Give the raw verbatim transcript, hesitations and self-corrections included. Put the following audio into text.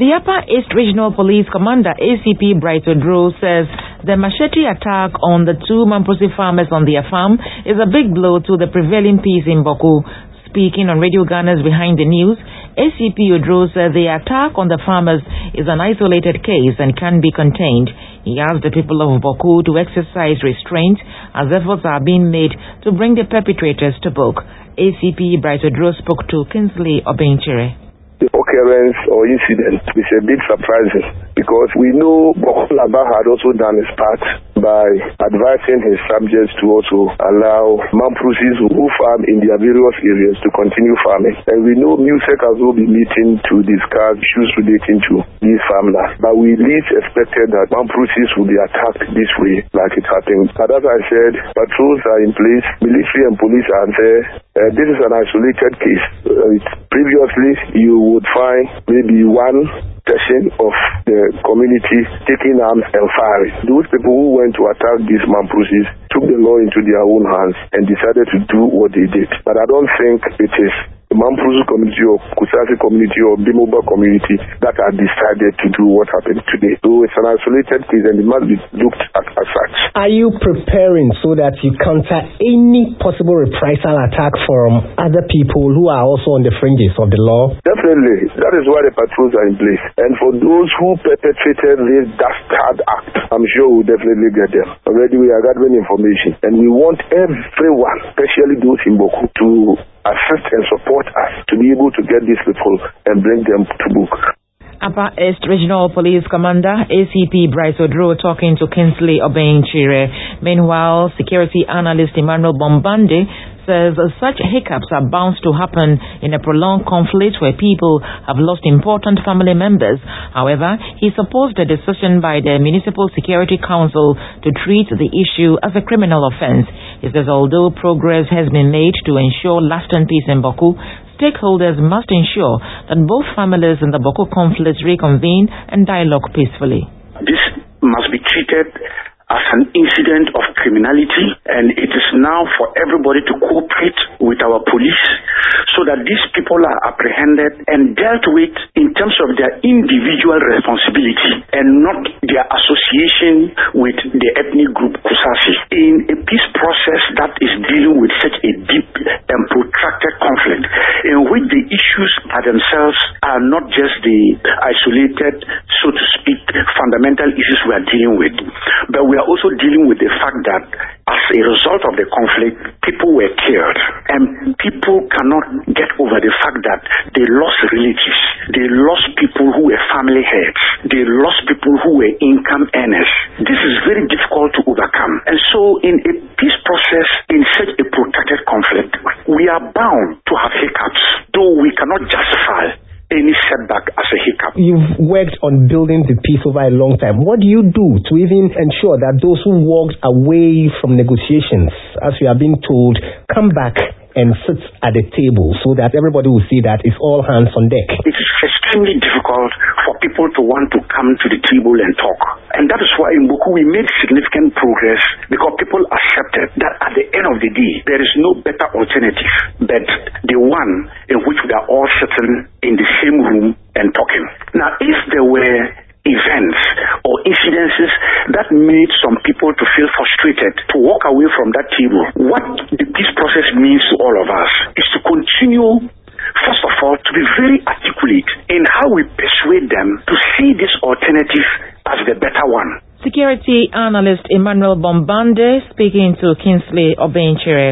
The Upper East Regional Police Commander, A C P Bright Odro, says the machete attack on the two Mamprusi farmers on their farm is a big blow to the prevailing peace in Boku. Speaking on Radio Ghana's Behind the News, A C P Odro said the attack on the farmers is an isolated case and can be contained. He asked the people of Boku to exercise restraint as efforts are being made to bring the perpetrators to book. A C P Bright Odro spoke to Kingsley Obenchere. The occurrence or incident is a bit surprising because we know Boko Laba had also done his part by advising his subjects to also allow Mamprusis who farm in their various areas to continue farming. And we know MUSEC will be meeting to discuss issues relating to these farmers. But we least expected that Mamprusis will be attacked this way like it happened. But as I said, patrols are in place, military and police are there. Uh, this is an isolated case. Uh, it's previously, you would find maybe one section of the community taking arms and firing. Those people who went to attack these Mamprusis took the law into their own hands and decided to do what they did. But I don't think it is the Mamprusi community or Kusasi community or Bimoba community that have decided to do what happened today. So it's an isolated case and it must be looked at as such. Are you preparing so that you counter any possible reprisal attack from other people who are also on the fringes of the law? Definitely. That is why the patrols are in place. And for those who perpetrated this dastard act, I'm sure we'll definitely get them. Already we are gathering information and we want everyone, especially those in Boku, to assist and support us to be able to get these people and bring them to book. Upper East Regional Police Commander A C P Bright Odro talking to Kingsley Obenchere. Meanwhile, security analyst Emmanuel Bombande says such hiccups are bound to happen in a prolonged conflict where people have lost important family members. However, he supports the decision by the Municipal Security Council to treat the issue as a criminal offense. He says although progress has been made to ensure lasting peace in Boku, stakeholders must ensure that both families in the Boku conflict reconvene and dialogue peacefully. This must be treated as an incident of criminality, and it is now for everybody to cooperate with our police so that these people are apprehended and dealt with in terms of their individual responsibility and not their association with the ethnic group Kusasi. In a peace process that is dealing with such a deep and protracted conflict in which the issues by themselves are not just the isolated, so to speak, fundamental issues we are dealing with, but we are also dealing with the fact that as a result of the conflict, people were killed, and people cannot get over the fact that they lost relatives, they lost people who were family heads, they lost people who were income earners. This is very difficult to overcome. And so in a peace process, in such a protracted conflict, we are bound to have hiccups, though we cannot justify any setback as a hiccup. You've worked on building the peace over a long time. What do you do to even ensure that those who walked away from negotiations, as we have been told, come back and sit at the table so that everybody will see that it's all hands on deck? It is extremely difficult for people to want to come to the table and talk. And that is why in Boku we made significant progress because people accepted that at the end of the day, there is no better alternative but the one in which we are all sitting in the same room and talking. Now, if there were events or incidences that made some people to feel frustrated to walk away from that table, what the peace process means to all of us is to continue, first of all, to be very articulate in how we persuade them to see this alternative as the better one. Security analyst Emmanuel Bombande speaking to Kingsley Obenchere.